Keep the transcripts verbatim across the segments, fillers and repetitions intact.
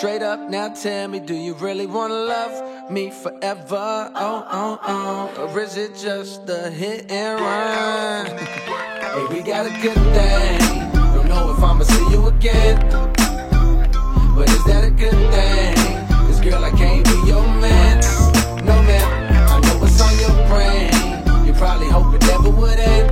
Straight up, now tell me, do you really wanna love me forever? Oh, oh, oh. Or is it just a hit and run? Hey, we got a good thing. Don't know if I'ma see you again, but is that a good thing? 'Cause girl, I can't be your man. No, man, I know what's on your brain. You probably hope it never would end.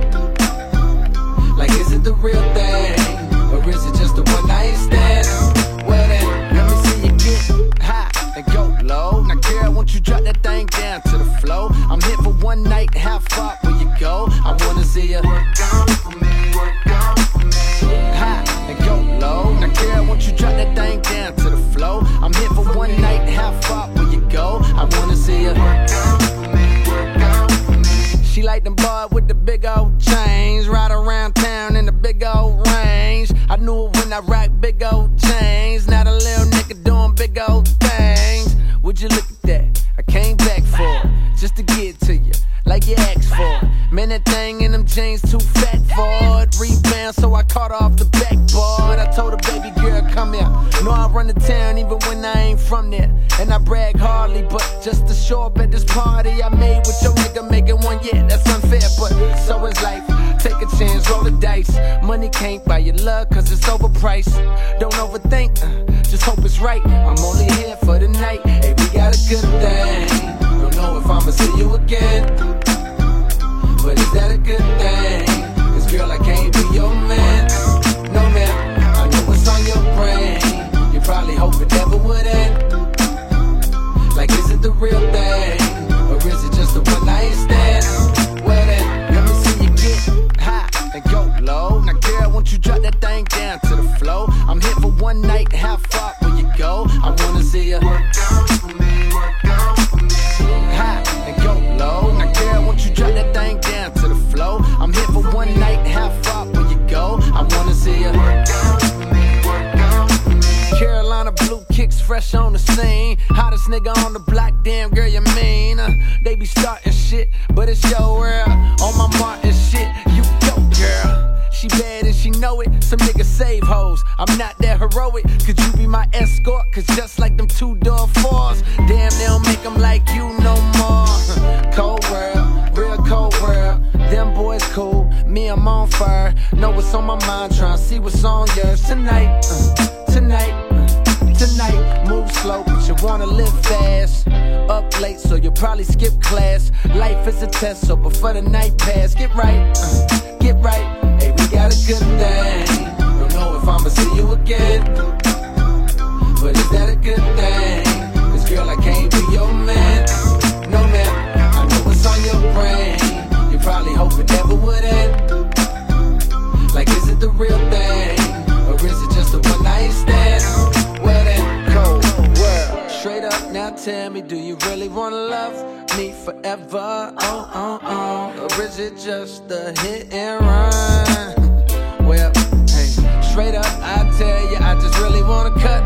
Like, is it the real thing? Or is it just a one night stand? Well then, let me see you get high and go low. Now girl, won't you drop that thing down to the floor? I'm here for one night, how far will you go? I wanna see you work out for me, work out for me. High and go low. Now girl, won't you drop that thing down to the floor? I'm here for one night, how far will you go? I wanna see you work out for me, work out for me. She like them boys with the big old chains, ride around town in the big old range. I knew it when I rock big old chains. Not a little nigga doing big old things. Would you look at that? I came back for it, just to get to you, like you asked for it. Man, that thing in them jeans too fat for it. Rebound, so I caught her off the backboard. I told her, baby girl, come here. Know I run the town even when I ain't from there. And I brag hardly, but just to show up at this party I made with your nigga making one, yeah, that's unfair, but so is life. Take a chance, roll the dice. Money can't buy your love, cause it's overpriced. Don't overthink, uh, just hope it's right. I'm only here for the night. Hey, we got a good thing. Don't know if I'ma see you again, but is that a good thing? 'Cause girl, I can't be your man. No, man, I know what's on your brain. You probably hope it never would end. Like, is it the real thing? Or is it just a one night stand? Well then, let me see you get high and go low. Now girl, won't you drop that thing down to the floor? I'm here for one night, how far will you go? I wanna see you work out for me, work out for me. High and go low. Now girl, won't you drop that thing down to the floor? I'm here for one night, how far will you go? I wanna see you work out for me, work out for me. Carolina blue kicks fresh on the scene. Hottest nigga on the block, damn girl, you mean? Uh, they be starting shit, but it's your world. On my Martin shit, you go, girl. She bad and she know it. Some niggas save hoes, I'm not that heroic. Could you be my escort? Cause just like them two-door fours, damn, they don't make them like you no more. Cold world, real cold world. Them boys cool, me I'm on fire. Know what's on my mind, tryna see what's on yours. Tonight, uh, tonight, uh, tonight. Move slow, but you wanna live fast. Up late, so you'll probably skip class. Life is a test, so before the night pass, get right, uh, get right. Hey, we got a good thing. Don't know if I'ma see you again, but is that a good thing? 'Cause girl, I can't be your man. No, man, I know what's on your brain. You probably hope it never would end. Like, is it the real thing? Or is it just a one night stand? Well then, cold world. Straight up, now tell me, do you really wanna love me forever? Oh, oh, oh. Or is it just a hit and run? Well, hey, straight up, I tell you, I just really wanna cut